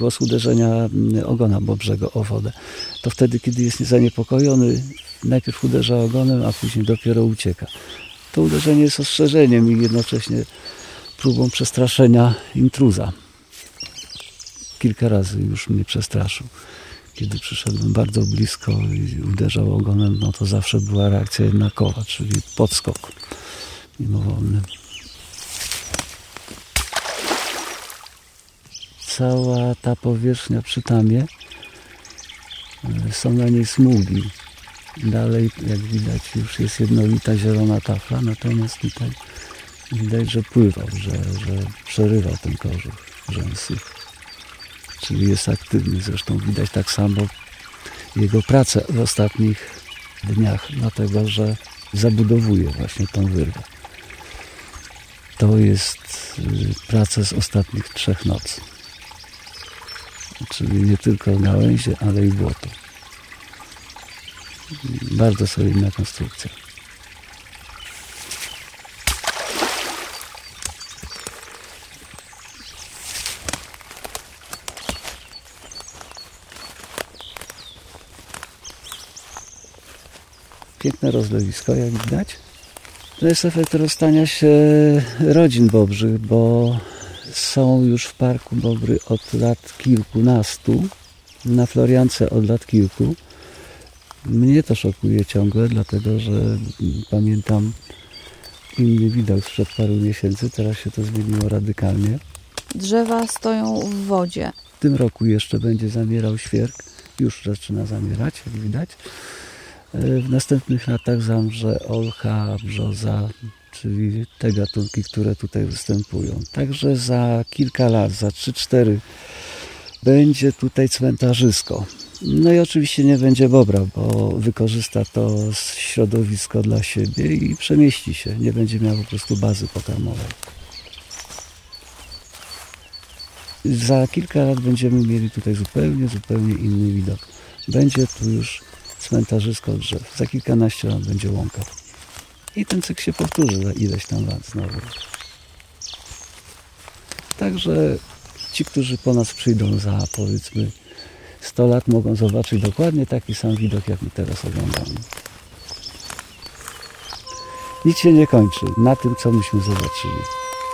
głos uderzenia ogona bobrzego o wodę. To wtedy, kiedy jest zaniepokojony, najpierw uderza ogonem, a później dopiero ucieka. To uderzenie jest ostrzeżeniem i jednocześnie próbą przestraszenia intruza. Kilka razy już mnie przestraszył. Kiedy przyszedłem bardzo blisko i uderzał ogonem, no to zawsze była reakcja jednakowa, czyli podskok mimowolny. Cała ta powierzchnia przy tamie, są na niej smugi. Dalej, jak widać, już jest jednolita zielona tafla, natomiast tutaj widać, że pływał, że przerywał ten kożuch rzęsy. Czyli jest aktywny. Zresztą widać tak samo jego pracę w ostatnich dniach, dlatego że zabudowuje właśnie tą wyrwę. To jest praca z ostatnich 3 nocy. Czyli nie tylko gałęzie, ale i błoto. Bardzo solidna konstrukcja. Piękne rozlewisko, jak widać. To jest efekt rozstania się rodzin bobrzych, bo są już w parku bobry od lat kilkunastu, na Floriance od lat kilku. Mnie to szokuje ciągle, dlatego że pamiętam inny widok sprzed paru miesięcy, teraz się to zmieniło radykalnie. Drzewa stoją w wodzie. W tym roku jeszcze będzie zamierał świerk, już zaczyna zamierać, jak widać. W następnych latach zamrze olcha, brzoza, czyli te gatunki, które tutaj występują. Także za kilka lat, za 3-4 będzie tutaj cmentarzysko. No i oczywiście nie będzie bobra, bo wykorzysta to środowisko dla siebie i przemieści się. Nie będzie miał po prostu bazy pokarmowej. Za kilka lat będziemy mieli tutaj zupełnie inny widok. Będzie tu już cmentarzysko drzew. Za kilkanaście lat będzie łąka. I ten cykl się powtórzy za ileś tam lat znowu. Także ci, którzy po nas przyjdą za, powiedzmy, 100 lat, mogą zobaczyć dokładnie taki sam widok, jak my teraz oglądamy. Nic się nie kończy na tym, co myśmy zobaczyli.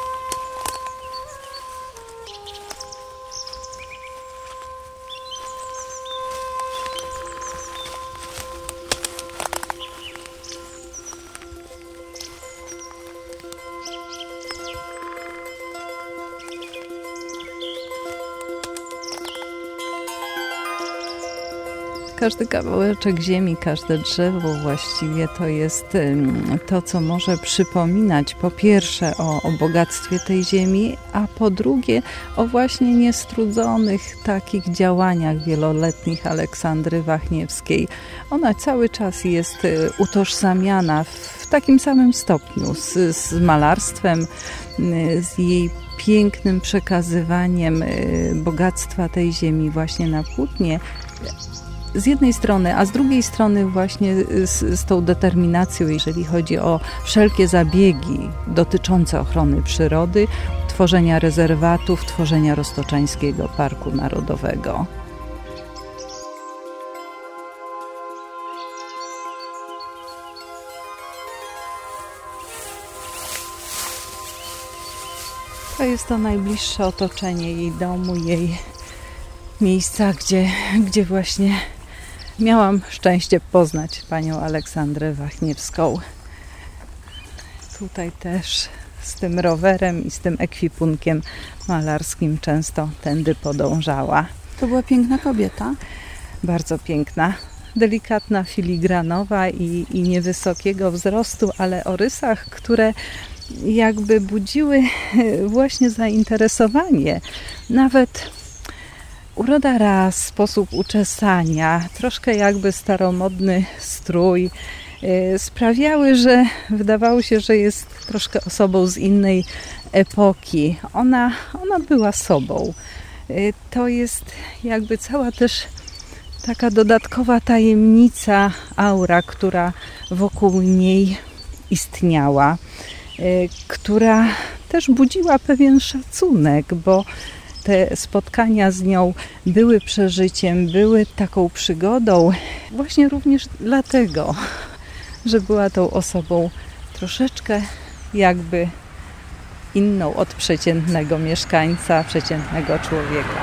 Każdy kawałeczek ziemi, każde drzewo właściwie to jest to, co może przypominać po pierwsze o bogactwie tej ziemi, a po drugie o właśnie niestrudzonych takich działaniach wieloletnich Aleksandry Wachniewskiej. Ona cały czas jest utożsamiana w takim samym stopniu z malarstwem, z jej pięknym przekazywaniem bogactwa tej ziemi właśnie na płótnie. Z jednej strony, a z drugiej strony właśnie z tą determinacją, jeżeli chodzi o wszelkie zabiegi dotyczące ochrony przyrody, tworzenia rezerwatów, tworzenia Roztoczańskiego Parku Narodowego. To jest to najbliższe otoczenie jej domu, jej miejsca, gdzie właśnie miałam szczęście poznać panią Aleksandrę Wachniewską. Tutaj też z tym rowerem i z tym ekwipunkiem malarskim często tędy podążała. To była piękna kobieta? Bardzo piękna, delikatna, filigranowa i niewysokiego wzrostu, ale o rysach, które jakby budziły właśnie zainteresowanie. Nawet uroda ras, sposób uczesania, troszkę jakby staromodny strój sprawiały, że wydawało się, że jest troszkę osobą z innej epoki. Ona była sobą. To jest jakby cała też taka dodatkowa tajemnica, aura, która wokół niej istniała, która też budziła pewien szacunek, bo te spotkania z nią były przeżyciem, były taką przygodą, właśnie również dlatego, że była tą osobą troszeczkę jakby inną od przeciętnego mieszkańca, przeciętnego człowieka.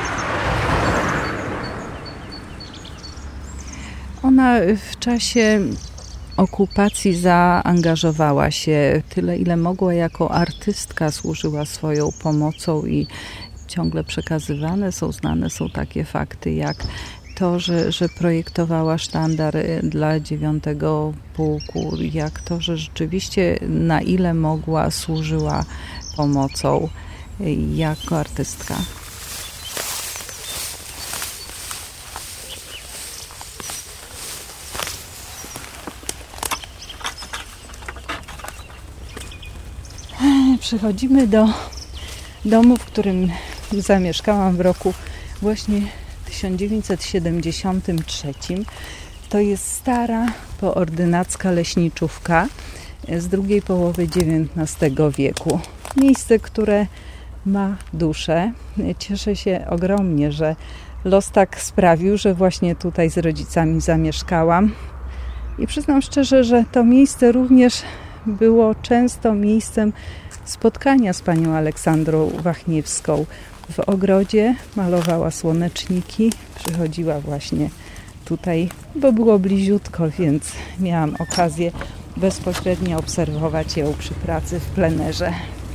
Ona w czasie okupacji zaangażowała się tyle, ile mogła jako artystka, służyła swoją pomocą i ciągle przekazywane są, znane są takie fakty jak to, że projektowała sztandar dla 9 Pułku, jak to, że rzeczywiście na ile mogła służyła pomocą jako artystka. Przechodzimy do domu, w którym zamieszkałam w roku właśnie 1973. To jest stara poordynacka leśniczówka z drugiej połowy XIX wieku. Miejsce, które ma duszę. Cieszę się ogromnie, że los tak sprawił, że właśnie tutaj z rodzicami zamieszkałam. I przyznam szczerze, że to miejsce również było często miejscem spotkania z panią Aleksandrą Wachniewską. W ogrodzie malowała słoneczniki, przychodziła właśnie tutaj, bo było bliziutko, więc miałam okazję bezpośrednio obserwować ją przy pracy w plenerze.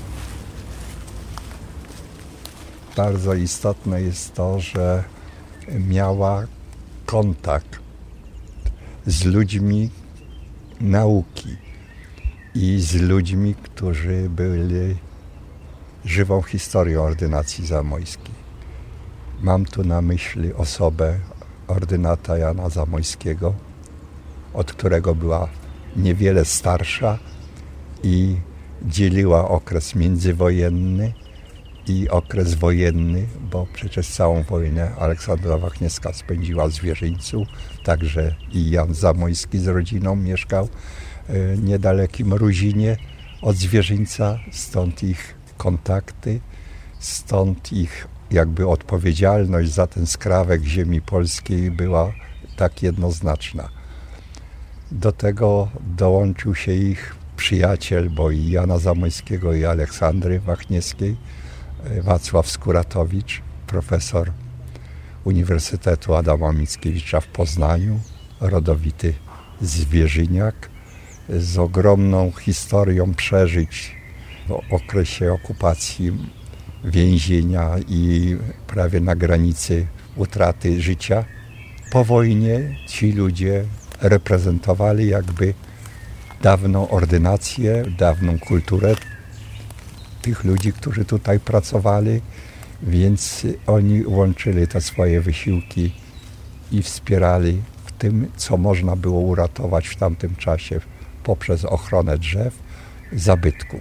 Bardzo istotne jest to, że miała kontakt z ludźmi nauki i z ludźmi, którzy byli żywą historią ordynacji zamojskiej. Mam tu na myśli osobę ordynata Jana Zamojskiego, od którego była niewiele starsza i dzieliła okres międzywojenny i okres wojenny, bo przecież całą wojnę Aleksandra Wachniewska spędziła w Zwierzyńcu, także i Jan Zamojski z rodziną mieszkał w niedalekim Ruzinie od Zwierzyńca, stąd ich kontakty, stąd ich jakby odpowiedzialność za ten skrawek ziemi polskiej była tak jednoznaczna. Do tego dołączył się ich przyjaciel, bo i Jana Zamojskiego, i Aleksandry Wachniewskiej, Wacław Skuratowicz, profesor Uniwersytetu Adama Mickiewicza w Poznaniu, rodowity zwierzyniak, z ogromną historią przeżyć w okresie okupacji, więzienia i prawie na granicy utraty życia. Po wojnie ci ludzie reprezentowali jakby dawną ordynację, dawną kulturę tych ludzi, którzy tutaj pracowali, więc oni łączyli te swoje wysiłki i wspierali w tym, co można było uratować w tamtym czasie poprzez ochronę drzew, zabytków.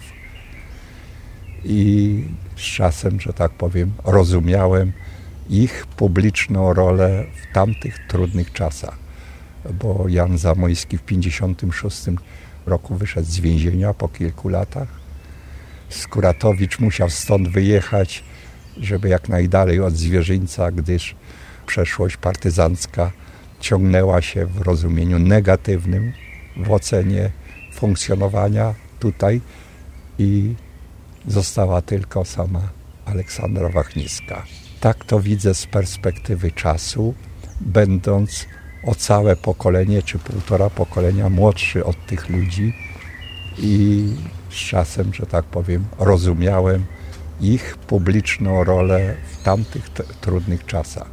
I z czasem, że tak powiem, rozumiałem ich publiczną rolę w tamtych trudnych czasach, bo Jan Zamojski w 1956 roku wyszedł z więzienia po kilku latach. Skuratowicz musiał stąd wyjechać, żeby jak najdalej od Zwierzyńca, gdyż przeszłość partyzancka ciągnęła się w rozumieniu negatywnym w ocenie funkcjonowania tutaj i została tylko sama Aleksandra Wachniewska. Tak to widzę z perspektywy czasu, będąc o całe pokolenie czy półtora pokolenia młodszy od tych ludzi i z czasem, że tak powiem, rozumiałem ich publiczną rolę w tamtych trudnych czasach.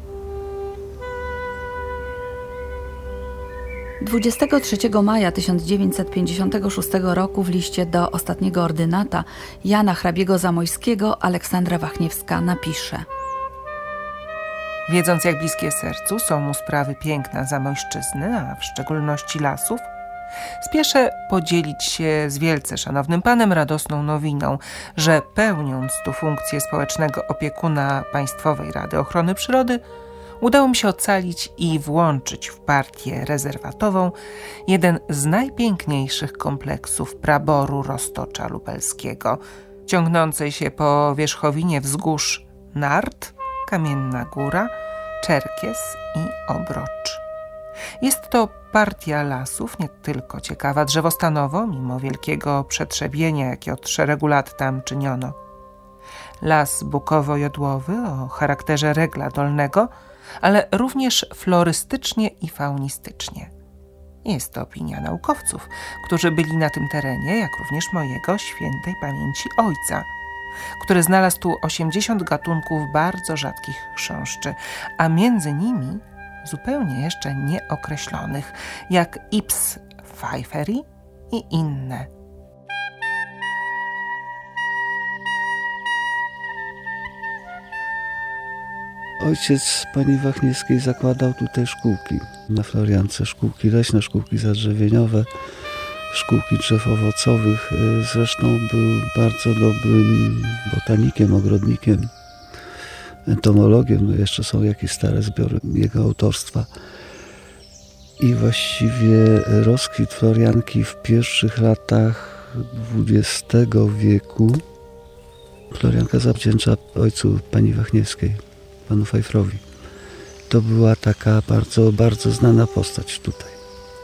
23 maja 1956 roku w liście do ostatniego ordynata Jana hrabiego Zamojskiego Aleksandra Wachniewska napisze: Wiedząc, jak bliskie sercu są mu sprawy piękna Zamojszczyzny, a w szczególności lasów, spieszę podzielić się z wielce szanownym panem radosną nowiną, że pełniąc tu funkcję społecznego opiekuna Państwowej Rady Ochrony Przyrody, udało mi się ocalić i włączyć w partię rezerwatową jeden z najpiękniejszych kompleksów praboru Roztocza Lubelskiego, ciągnącej się po wierzchowinie wzgórz Nart, Kamienna Góra, Czerkies i Obrocz. Jest to partia lasów nie tylko ciekawa drzewostanowo, mimo wielkiego przetrzebienia, jakie od szeregu lat tam czyniono. Las bukowo-jodłowy o charakterze regla dolnego, ale również florystycznie i faunistycznie. Jest to opinia naukowców, którzy byli na tym terenie, jak również mojego świętej pamięci ojca, który znalazł tu 80 gatunków bardzo rzadkich chrząszczy, a między nimi zupełnie jeszcze nieokreślonych, jak Ips pfeifferi i inne. Ojciec pani Wachniewskiej zakładał tutaj szkółki na Floriance, szkółki leśne, szkółki zadrzewieniowe, szkółki drzew owocowych. Zresztą był bardzo dobrym botanikiem, ogrodnikiem, entomologiem. No jeszcze są jakieś stare zbiory jego autorstwa. I właściwie rozkwit Florianki w pierwszych latach XX wieku Florianka zawdzięcza ojcu pani Wachniewskiej, panu Pfeifferowi. To była taka bardzo, bardzo znana postać tutaj.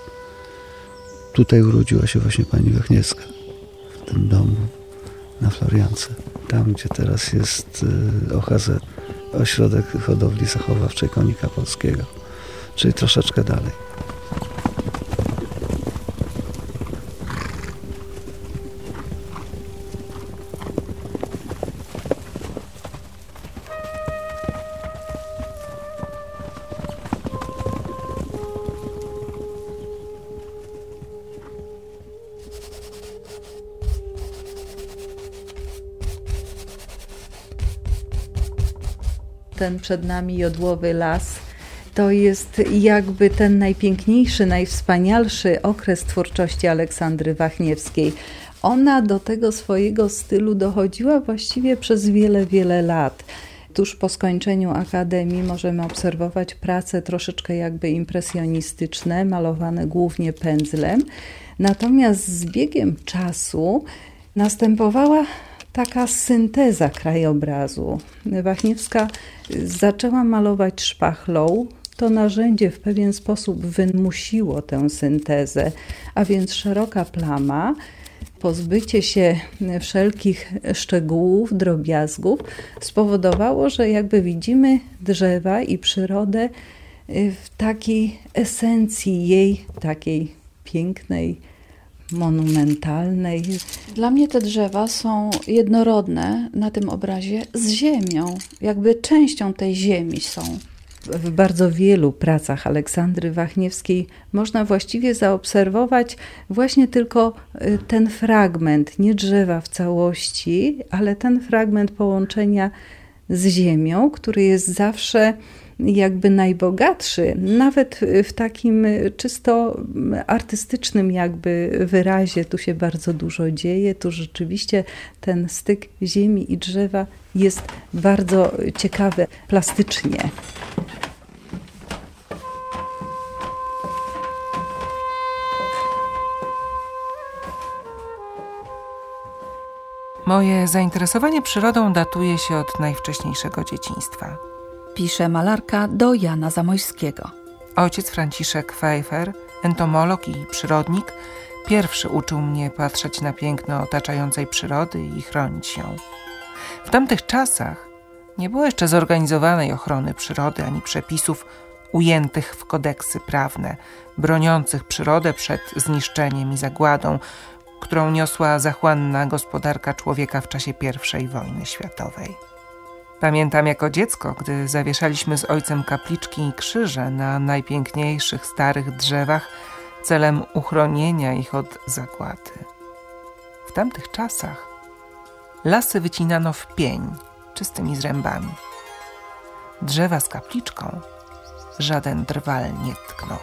Tutaj urodziła się właśnie pani Wachniewska, w tym domu na Floriance. Tam, gdzie teraz jest OHZ, Ośrodek Hodowli Zachowawczej Konika Polskiego, czyli troszeczkę dalej. Ten przed nami jodłowy las to jest jakby ten najpiękniejszy, najwspanialszy okres twórczości Aleksandry Wachniewskiej. Ona do tego swojego stylu dochodziła właściwie przez wiele, wiele lat. Tuż po skończeniu akademii możemy obserwować prace troszeczkę jakby impresjonistyczne, malowane głównie pędzlem. Natomiast z biegiem czasu następowała taka synteza krajobrazu. Wachniewska zaczęła malować szpachlą. To narzędzie w pewien sposób wymusiło tę syntezę, a więc szeroka plama, pozbycie się wszelkich szczegółów, drobiazgów spowodowało, że jakby widzimy drzewa i przyrodę w takiej esencji jej, takiej pięknej, monumentalnej. Dla mnie te drzewa są jednorodne na tym obrazie z ziemią, jakby częścią tej ziemi są. W bardzo wielu pracach Aleksandry Wachniewskiej można właściwie zaobserwować właśnie tylko ten fragment, nie drzewa w całości, ale ten fragment połączenia z ziemią, który jest zawsze jakby najbogatszy, nawet w takim czysto artystycznym jakby wyrazie. Tu się bardzo dużo dzieje, tu rzeczywiście ten styk ziemi i drzewa jest bardzo ciekawy plastycznie. Moje zainteresowanie przyrodą datuje się od najwcześniejszego dzieciństwa. Pisze malarka do Jana Zamojskiego. Ojciec Franciszek Pfeiffer, entomolog i przyrodnik, pierwszy uczył mnie patrzeć na piękno otaczającej przyrody i chronić ją. W tamtych czasach nie było jeszcze zorganizowanej ochrony przyrody ani przepisów ujętych w kodeksy prawne, broniących przyrodę przed zniszczeniem i zagładą, którą niosła zachłanna gospodarka człowieka w czasie I wojny światowej. Pamiętam jako dziecko, gdy zawieszaliśmy z ojcem kapliczki i krzyże na najpiękniejszych starych drzewach celem uchronienia ich od zagłady. W tamtych czasach lasy wycinano w pień, czystymi zrębami. Drzewa z kapliczką żaden drwal nie tknął.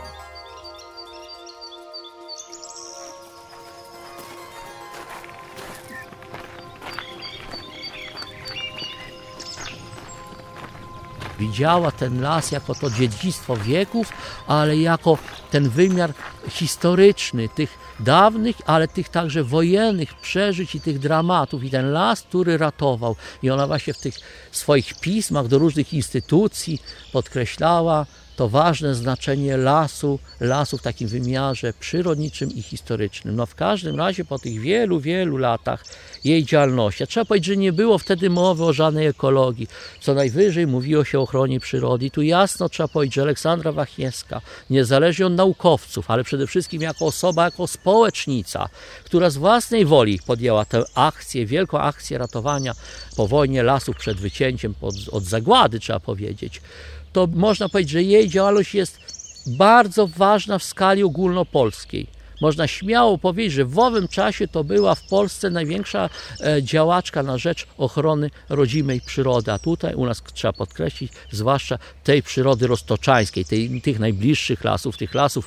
Widziała ten las jako to dziedzictwo wieków, ale jako ten wymiar historyczny tych dawnych, ale tych także wojennych przeżyć i tych dramatów. I ten las, który ratował. I ona właśnie w tych swoich pismach do różnych instytucji podkreślała to ważne znaczenie lasu w takim wymiarze przyrodniczym i historycznym. No w każdym razie po tych wielu, wielu latach jej działalności, trzeba powiedzieć, że nie było wtedy mowy o żadnej ekologii, co najwyżej mówiło się o ochronie przyrody. I tu jasno trzeba powiedzieć, że Aleksandra Wachniewska, niezależnie od naukowców, ale przede wszystkim jako osoba, jako społecznica, która z własnej woli podjęła tę akcję, wielką akcję ratowania po wojnie lasów przed wycięciem od zagłady, trzeba powiedzieć, to można powiedzieć, że jej działalność jest bardzo ważna w skali ogólnopolskiej. Można śmiało powiedzieć, że w owym czasie to była w Polsce największa działaczka na rzecz ochrony rodzimej przyrody. A tutaj u nas trzeba podkreślić, zwłaszcza tej przyrody roztoczańskiej, tych najbliższych lasów, tych lasów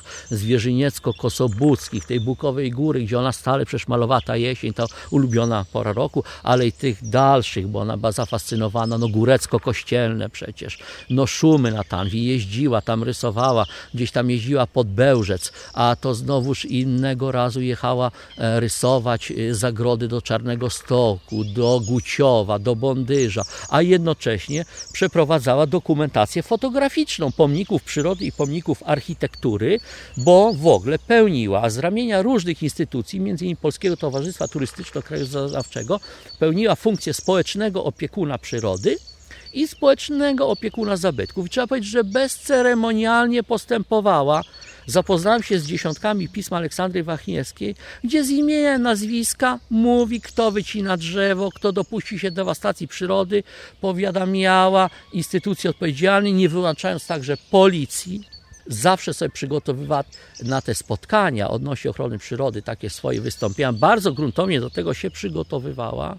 zwierzyniecko-kosobuckich, tej Bukowej Góry, gdzie ona stale przecież malowała ta jesień, ta ulubiona pora roku, ale i tych dalszych, bo ona była zafascynowana, Górecko-Kościelne przecież, Szumy na Tanwi, jeździła tam, rysowała, gdzieś tam jeździła pod Bełżec, a to znowuż innego razu jechała rysować zagrody do Czarnego Stoku, do Guciowa, do Bondyża, a jednocześnie przeprowadzała dokumentację fotograficzną pomników przyrody i pomników architektury, bo w ogóle pełniła z ramienia różnych instytucji, m.in. Polskiego Towarzystwa Turystyczno-Krajoznawczego, pełniła funkcję społecznego opiekuna przyrody i społecznego opiekuna zabytków. I trzeba powiedzieć, że bezceremonialnie postępowała. Zapoznałem się z dziesiątkami pism Aleksandry Wachniewskiej, gdzie z imienia, nazwiska mówi, kto wycina drzewo, kto dopuści się dewastacji przyrody, powiadamiała instytucje odpowiedzialne, nie wyłączając także policji. Zawsze sobie przygotowywała na te spotkania odnośnie ochrony przyrody takie swoje wystąpienia. Bardzo gruntownie do tego się przygotowywała.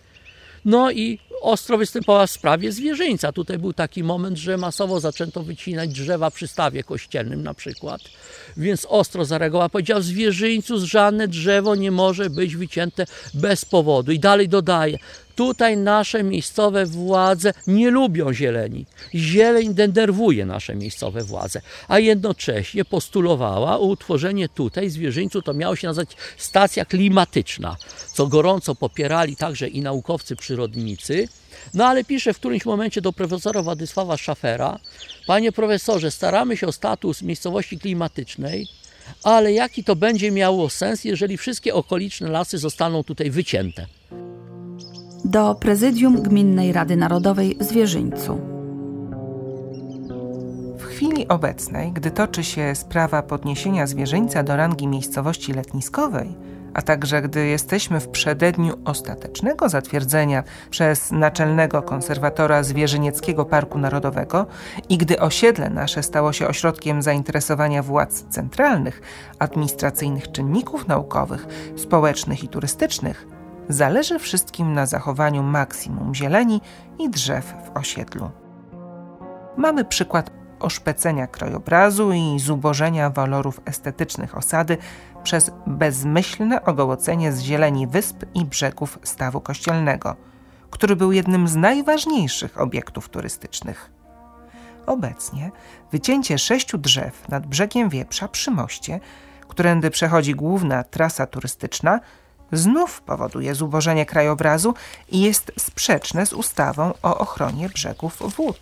No i ostro występowała w sprawie zwierzyńca. Tutaj był taki moment, że masowo zaczęto wycinać drzewa przy stawie kościelnym na przykład. Więc ostro zareagowała. Powiedziała, w zwierzyńcu żadne drzewo nie może być wycięte bez powodu. I dalej dodaje, tutaj nasze miejscowe władze nie lubią zieleni. Zieleń denerwuje nasze miejscowe władze. A jednocześnie postulowała utworzenie tutaj, w zwierzyńcu, to miało się nazywać stacja klimatyczna, co gorąco popierali także i naukowcy przyrodnicy. No ale pisze w którymś momencie do profesora Władysława Szafera, panie profesorze, staramy się o status miejscowości klimatycznej, ale jaki to będzie miało sens, jeżeli wszystkie okoliczne lasy zostaną tutaj wycięte? Do Prezydium Gminnej Rady Narodowej w Zwierzyńcu. W chwili obecnej, gdy toczy się sprawa podniesienia Zwierzyńca do rangi miejscowości letniskowej, a także gdy jesteśmy w przededniu ostatecznego zatwierdzenia przez naczelnego konserwatora Zwierzynieckiego Parku Narodowego i gdy osiedle nasze stało się ośrodkiem zainteresowania władz centralnych, administracyjnych czynników naukowych, społecznych i turystycznych, zależy wszystkim na zachowaniu maksimum zieleni i drzew w osiedlu. Mamy przykład oszpecenia krajobrazu i zubożenia walorów estetycznych osady przez bezmyślne ogołocenie z zieleni wysp i brzegów Stawu Kościelnego, który był jednym z najważniejszych obiektów turystycznych. Obecnie wycięcie 6 drzew nad brzegiem Wieprza przy moście, którędy przechodzi główna trasa turystyczna, znów powoduje zubożenie krajobrazu i jest sprzeczne z ustawą o ochronie brzegów wód.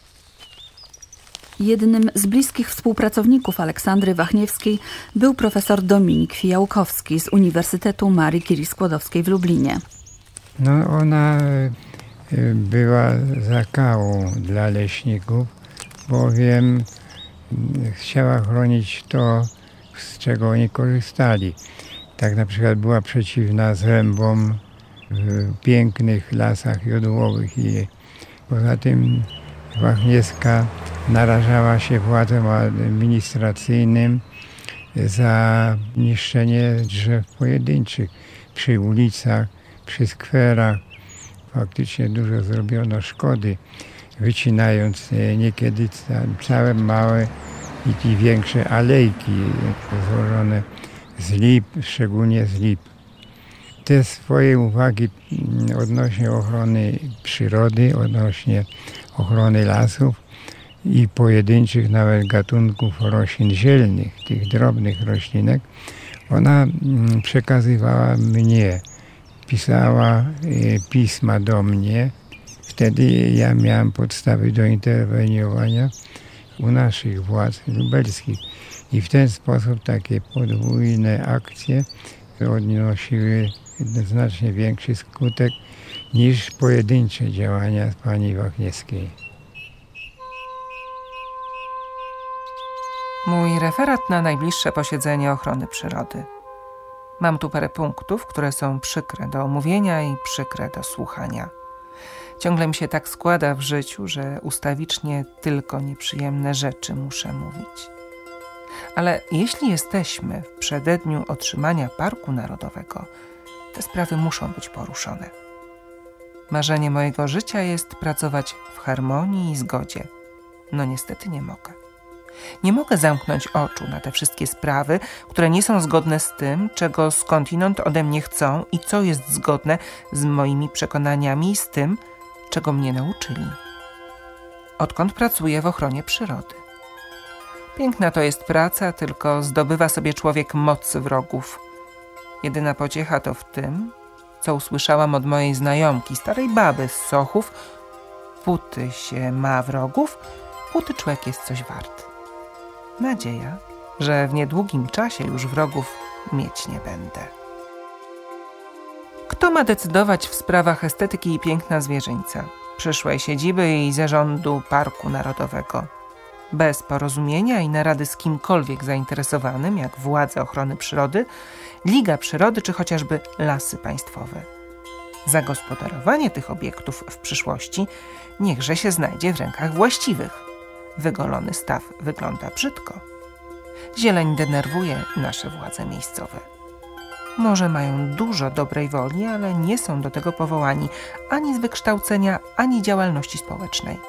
Jednym z bliskich współpracowników Aleksandry Wachniewskiej był profesor Dominik Fijałkowski z Uniwersytetu Marii Curie-Skłodowskiej w Lublinie. Ona była zakałą dla leśników, bowiem chciała chronić to, z czego oni korzystali. Tak na przykład była przeciwna zrębom w pięknych lasach jodłowych i poza tym Wachniewska narażała się władzom administracyjnym za niszczenie drzew pojedynczych przy ulicach, przy skwerach. Faktycznie dużo zrobiono szkody, wycinając niekiedy całe małe i większe alejki złożone z lip, szczególnie z lip. Te swoje uwagi odnośnie ochrony przyrody, odnośnie ochrony lasów i pojedynczych nawet gatunków roślin zielnych, tych drobnych roślinek, ona przekazywała mnie, pisała pisma do mnie. Wtedy ja miałem podstawy do interweniowania u naszych władz lubelskich. I w ten sposób takie podwójne akcje odnosiły znacznie większy skutek niż pojedyncze działania pani Wachniewskiej. Mój referat na najbliższe posiedzenie ochrony przyrody. Mam tu parę punktów, które są przykre do omówienia i przykre do słuchania. Ciągle mi się tak składa w życiu, że ustawicznie tylko nieprzyjemne rzeczy muszę mówić. Ale jeśli jesteśmy w przededniu otrzymania Parku Narodowego, te sprawy muszą być poruszone. Marzenie mojego życia jest pracować w harmonii i zgodzie. No niestety nie mogę. Nie mogę zamknąć oczu na te wszystkie sprawy, które nie są zgodne z tym, czego skądinąd ode mnie chcą i co jest zgodne z moimi przekonaniami i z tym, czego mnie nauczyli. Odkąd pracuję w ochronie przyrody. Piękna to jest praca, tylko zdobywa sobie człowiek moc wrogów. Jedyna pociecha to w tym, co usłyszałam od mojej znajomki, starej baby z Sochów. Póty się ma wrogów, póty człowiek jest coś wart. Nadzieja, że w niedługim czasie już wrogów mieć nie będę. Kto ma decydować w sprawach estetyki i piękna zwierzyńca, przyszłej siedziby i zarządu Parku Narodowego? Bez porozumienia i narady z kimkolwiek zainteresowanym, jak władze ochrony przyrody, Liga Przyrody czy chociażby Lasy Państwowe. Zagospodarowanie tych obiektów w przyszłości niechże się znajdzie w rękach właściwych. Wygolony staw wygląda brzydko. Zieleń denerwuje nasze władze miejscowe. Może mają dużo dobrej woli, ale nie są do tego powołani ani z wykształcenia, ani działalności społecznej.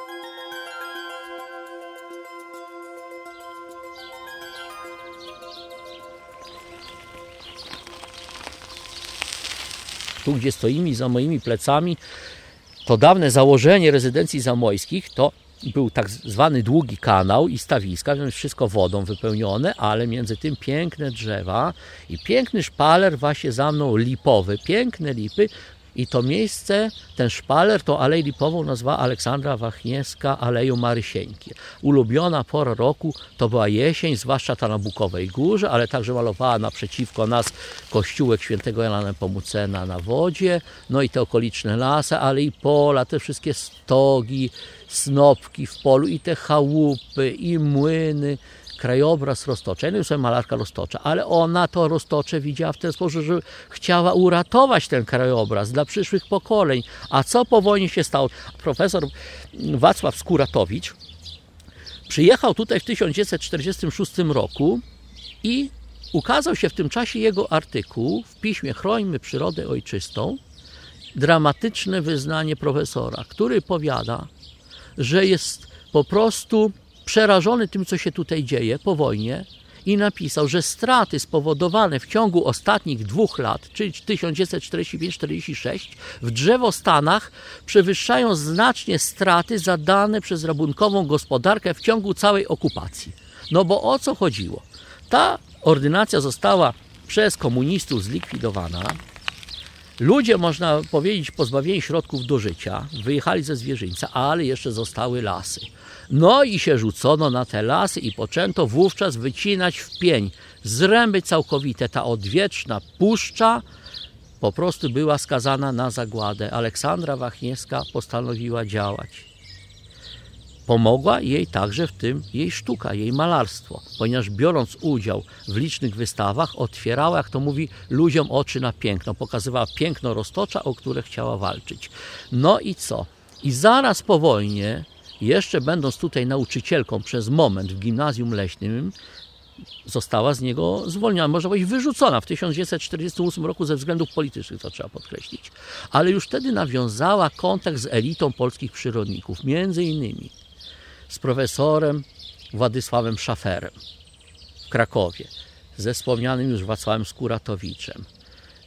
Tu, gdzie stoimy za moimi plecami, to dawne założenie rezydencji zamojskich to był tak zwany długi kanał i stawiska, więc wszystko wodą wypełnione, ale między tym piękne drzewa i piękny szpaler właśnie za mną lipowy, piękne lipy. I to miejsce, ten szpaler, to Aleję Lipową nazwała Aleksandra Wachniewska Aleją Marysieńki. Ulubiona pora roku to była jesień, zwłaszcza ta na Bukowej Górze, ale także malowała naprzeciwko nas kościółek świętego Jana Nepomucena na wodzie, no i te okoliczne lasy, ale i pola, te wszystkie stogi, snopki w polu i te chałupy i młyny. Krajobraz Roztocza. Ja nie jestem malarka Roztocza, ale ona to Roztocze widziała w ten sposób, że chciała uratować ten krajobraz dla przyszłych pokoleń. A co po wojnie się stało? Profesor Wacław Skuratowicz przyjechał tutaj w 1946 roku i ukazał się w tym czasie jego artykuł w piśmie Chrońmy przyrodę ojczystą, dramatyczne wyznanie profesora, który powiada, że jest po prostu przerażony tym, co się tutaj dzieje po wojnie i napisał, że straty spowodowane w ciągu ostatnich 2 lat, czyli 1945-46, w drzewostanach przewyższają znacznie straty zadane przez rabunkową gospodarkę w ciągu całej okupacji. No bo o co chodziło? Ta ordynacja została przez komunistów zlikwidowana. Ludzie, można powiedzieć, pozbawieni środków do życia, wyjechali ze zwierzyńca, ale jeszcze zostały lasy. No i się rzucono na te lasy i poczęto wówczas wycinać w pień. Zręby całkowite, ta odwieczna puszcza po prostu była skazana na zagładę. Aleksandra Wachniewska postanowiła działać. Pomogła jej także w tym jej sztuka, jej malarstwo, ponieważ biorąc udział w licznych wystawach, otwierała, jak to mówi, ludziom oczy na piękno. Pokazywała piękno Roztocza, o które chciała walczyć. No i co? I zaraz po wojnie, jeszcze będąc tutaj nauczycielką przez moment w gimnazjum leśnym, została z niego zwolniona, można powiedzieć wyrzucona w 1948 roku ze względów politycznych, to trzeba podkreślić. Ale już wtedy nawiązała kontakt z elitą polskich przyrodników, między innymi z profesorem Władysławem Szaferem w Krakowie, ze wspomnianym już Wacławem Skuratowiczem,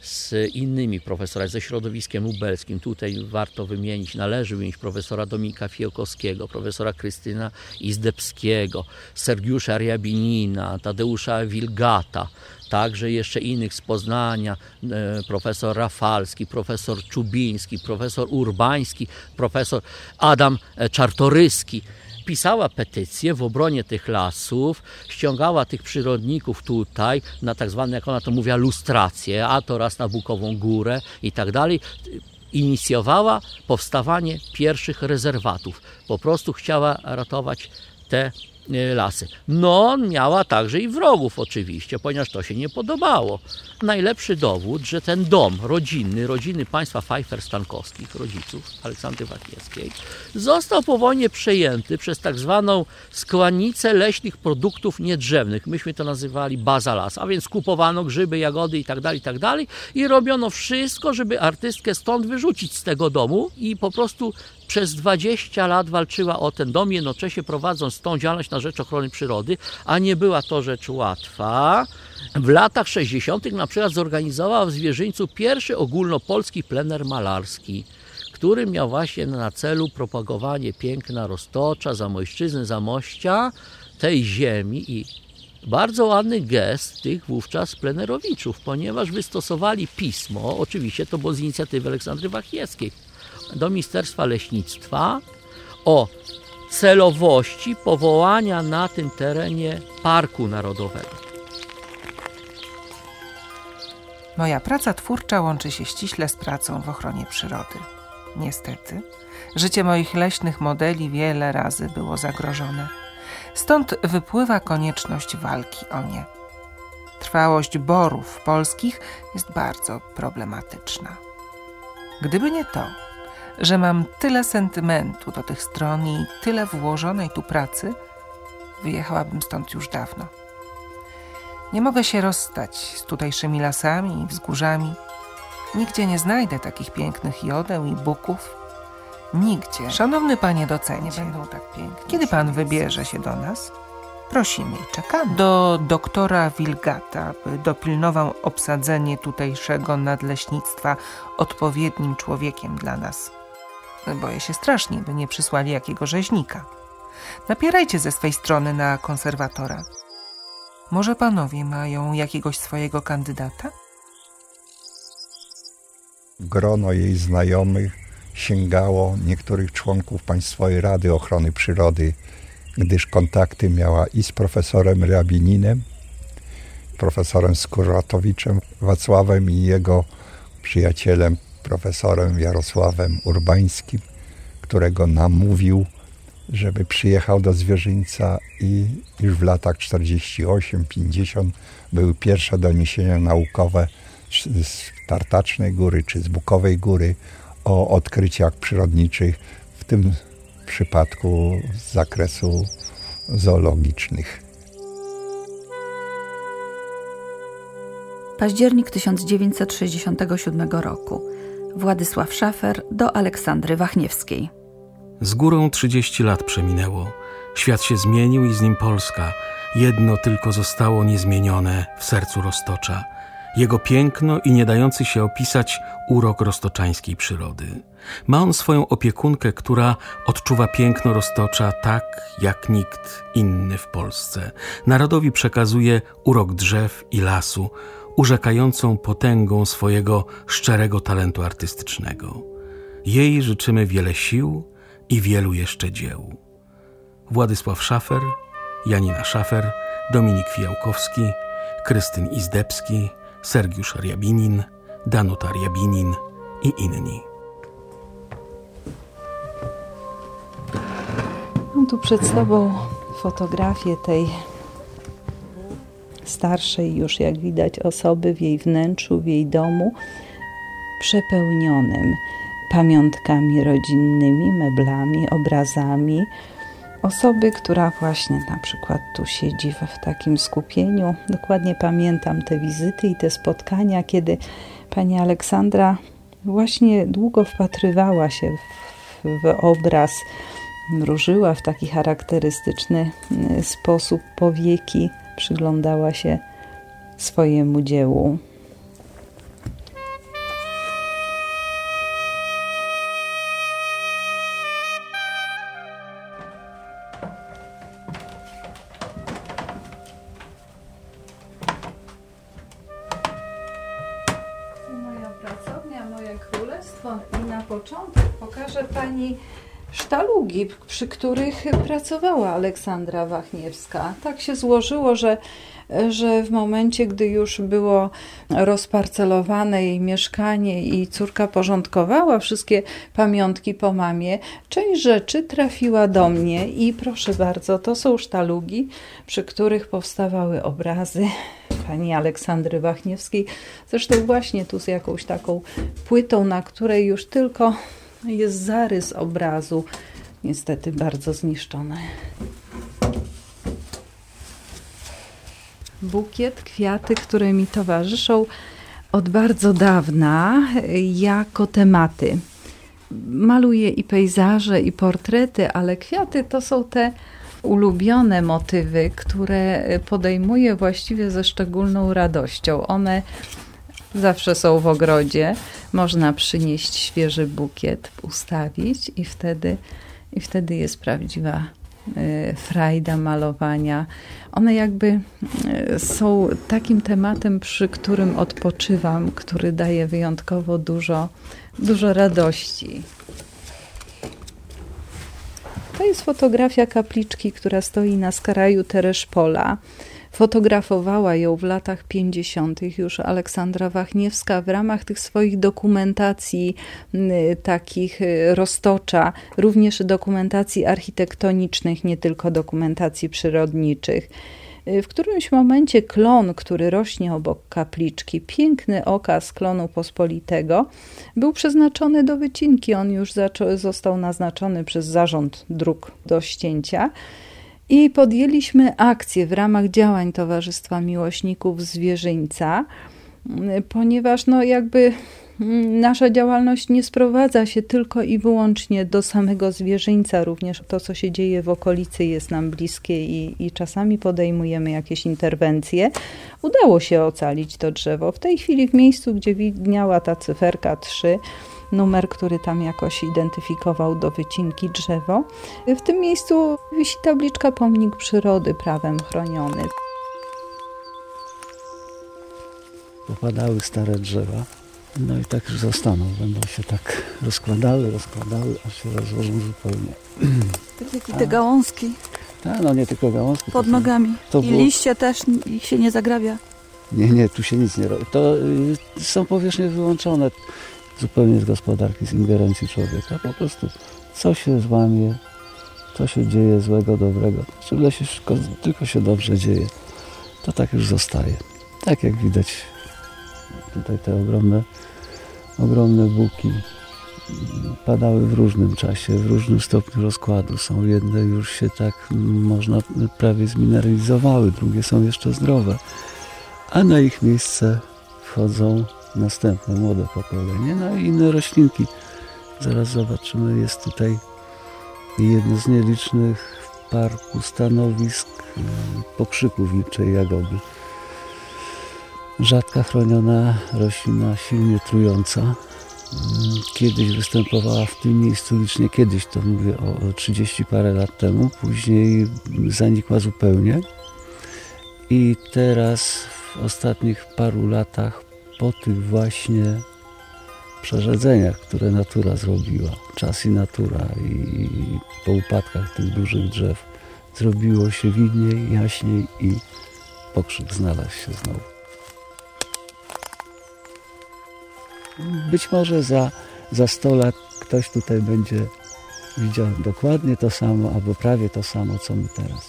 z innymi profesorami, ze środowiskiem lubelskim. Tutaj warto należy wymienić profesora Dominika Fiełkowskiego, profesora Krystyna Izdebskiego, Sergiusza Riabinina, Tadeusza Wilgata, także jeszcze innych z Poznania, profesor Rafalski, profesor Czubiński, profesor Urbański, profesor Adam Czartoryski. Pisała petycję w obronie tych lasów, ściągała tych przyrodników tutaj na tak zwane, jak ona to mówiła, lustracje, a to raz na Bukową Górę i tak dalej. Inicjowała powstawanie pierwszych rezerwatów. Po prostu chciała ratować te lasy. No, miała także i wrogów oczywiście, ponieważ to się nie podobało. Najlepszy dowód, że ten dom rodziny państwa Pfeiffer-Stankowskich, rodziców Aleksandry Wachniewskiej, został po wojnie przejęty przez tak zwaną składnicę leśnych produktów niedrzewnych. Myśmy to nazywali baza las, a więc kupowano grzyby, jagody i tak dalej i robiono wszystko, żeby artystkę stąd wyrzucić z tego domu i po prostu przez 20 lat walczyła o ten dom, jednocześnie prowadząc tą działalność na rzecz ochrony przyrody, a nie była to rzecz łatwa. W latach 60. na przykład zorganizowała w Zwierzyńcu pierwszy ogólnopolski plener malarski, który miał właśnie na celu propagowanie piękna Roztocza, Zamojszczyzny, Zamościa, tej ziemi i bardzo ładny gest tych wówczas plenerowiczów, ponieważ wystosowali pismo, oczywiście to było z inicjatywy Aleksandry Wachniewskiej, do Ministerstwa Leśnictwa o celowości powołania na tym terenie Parku Narodowego. Moja praca twórcza łączy się ściśle z pracą w ochronie przyrody. Niestety, życie moich leśnych modeli wiele razy było zagrożone. Stąd wypływa konieczność walki o nie. Trwałość borów polskich jest bardzo problematyczna. Gdyby nie to, że mam tyle sentymentu do tych stron i tyle włożonej tu pracy, wyjechałabym stąd już dawno. Nie mogę się rozstać z tutejszymi lasami i wzgórzami. Nigdzie nie znajdę takich pięknych jodeł i buków. Nigdzie. Szanowny panie docencie, nie będą tak piękne. Kiedy pan wybierze się do nas? Prosimy i czekamy. Do doktora Wilgata, by dopilnował obsadzenie tutejszego nadleśnictwa odpowiednim człowiekiem dla nas. Boję się strasznie, by nie przysłali jakiego rzeźnika. Napierajcie ze swej strony na konserwatora. Może panowie mają jakiegoś swojego kandydata? Grono jej znajomych sięgało niektórych członków Państwowej Rady Ochrony Przyrody, gdyż kontakty miała i z profesorem Riabininem, profesorem Skuratowiczem Wacławem i jego przyjacielem, profesorem Jarosławem Urbańskim, którego namówił, żeby przyjechał do Zwierzyńca i już w latach 48-50 były pierwsze doniesienia naukowe z Tartacznej Góry czy z Bukowej Góry o odkryciach przyrodniczych, w tym przypadku z zakresu zoologicznych. Październik 1967 roku. Władysław Szafer do Aleksandry Wachniewskiej. Z górą 30 lat przeminęło. Świat się zmienił i z nim Polska. Jedno tylko zostało niezmienione w sercu Roztocza. Jego piękno i nie dający się opisać urok roztoczańskiej przyrody. Ma on swoją opiekunkę, która odczuwa piękno Roztocza tak, jak nikt inny w Polsce. Narodowi przekazuje urok drzew i lasu, urzekającą potęgą swojego szczerego talentu artystycznego. Jej życzymy wiele sił i wielu jeszcze dzieł. Władysław Szafer, Janina Szafer, Dominik Fijałkowski, Krystyn Izdebski, Sergiusz Riabinin, Danuta Riabinin i inni. Mam tu przed sobą fotografię tej starszej już, jak widać, osoby w jej wnętrzu, w jej domu, przepełnionym pamiątkami rodzinnymi, meblami, obrazami. Osoby, która właśnie na przykład tu siedzi w takim skupieniu. Dokładnie pamiętam te wizyty i te spotkania, kiedy pani Aleksandra właśnie długo wpatrywała się w obraz, mrużyła w taki charakterystyczny sposób powieki, przyglądała się swojemu dziełu. początek pokaże Pani sztalugi, przy których pracowała Aleksandra Wachniewska. Tak się złożyło, że w momencie, gdy już było rozparcelowane jej mieszkanie i córka porządkowała wszystkie pamiątki po mamie, część rzeczy trafiła do mnie i proszę bardzo, to są sztalugi, przy których powstawały obrazy pani Aleksandry Wachniewskiej. Zresztą właśnie tu z jakąś taką płytą, na której już tylko jest zarys obrazu, niestety bardzo zniszczony. Bukiet, kwiaty, które mi towarzyszą od bardzo dawna jako tematy. Maluję i pejzaże, i portrety, ale kwiaty to są te ulubione motywy, które podejmuję właściwie ze szczególną radością. One zawsze są w ogrodzie. Można przynieść świeży bukiet, ustawić i wtedy jest prawdziwa frajda malowania. One jakby są takim tematem, przy którym odpoczywam, który daje wyjątkowo dużo radości. To jest fotografia kapliczki, która stoi na skraju Tereszpola. Fotografowała ją w latach 50. już Aleksandra Wachniewska w ramach tych swoich dokumentacji takich roztocza, również dokumentacji architektonicznych, nie tylko dokumentacji przyrodniczych. W którymś momencie klon, który rośnie obok kapliczki, piękny okaz klonu pospolitego, był przeznaczony do wycinki. On już został naznaczony przez zarząd dróg do ścięcia. I podjęliśmy akcję w ramach działań Towarzystwa Miłośników Zwierzyńca, ponieważ nasza działalność nie sprowadza się tylko i wyłącznie do samego zwierzyńca, również to, co się dzieje w okolicy, jest nam bliskie i czasami podejmujemy jakieś interwencje. Udało się ocalić to drzewo. W tej chwili w miejscu, gdzie widniała ta cyferka 3, numer, który tam jakoś identyfikował do wycinki drzewo. W tym miejscu wisi tabliczka Pomnik Przyrody prawem chroniony. Popadały stare drzewa, no i tak już zostaną. Będą się tak rozkładały, aż się rozłożą zupełnie. Tak jak i te gałązki. Tak, no nie tylko gałązki. Pod nogami. I liście też, ich się nie zagrabia. Nie, tu się nic nie robi. To są powierzchnie wyłączone zupełnie z gospodarki, z ingerencji człowieka. Po prostu co się złamie, co się dzieje złego, dobrego. W lesie tylko się dobrze dzieje. To tak już zostaje. Tak jak widać tutaj te ogromne buki padały w różnym czasie, w różnym stopniu rozkładu. Są jedne już się tak można prawie zmineralizowały, drugie są jeszcze zdrowe. A na ich miejsce wchodzą następne młode pokolenie, no i inne roślinki. Zaraz zobaczymy, jest tutaj jedno z nielicznych w parku stanowisk pokrzyków wilczej jagody. Rzadka chroniona roślina, silnie trująca. Kiedyś występowała w tym miejscu licznie, kiedyś to mówię o 30 parę lat temu, później zanikła zupełnie i teraz w ostatnich paru latach po tych właśnie przerzedzeniach, które natura zrobiła, czas i natura i po upadkach tych dużych drzew zrobiło się widniej, jaśniej i pokrzyk znalazł się znowu. Być może za 100 lat ktoś tutaj będzie widział dokładnie to samo, albo prawie to samo, co my teraz.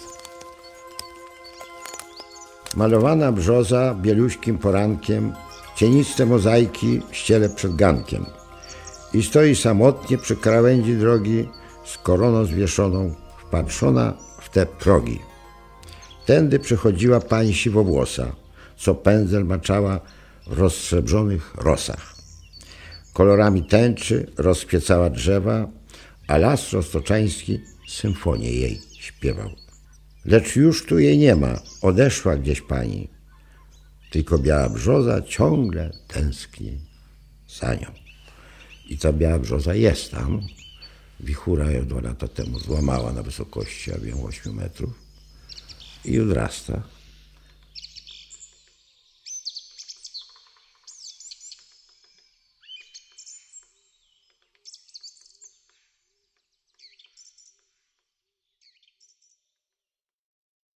Malowana brzoza bieluśkim porankiem, cieniste mozaiki ściele przed gankiem. I stoi samotnie przy krawędzi drogi, z koroną zwieszoną, wpatrzona w te progi. Tędy przychodziła pani siwowłosa, co pędzel maczała w rozstrzebrzonych rosach. Kolorami tęczy rozkwiecała drzewa, a las roztoczański symfonię jej śpiewał. Lecz już tu jej nie ma, odeszła gdzieś pani. Tylko biała brzoza ciągle tęskni za nią. I ta biała brzoza jest tam. Wichura ją 2 lata temu złamała na wysokości, ja wiem, 8 metrów i odrasta.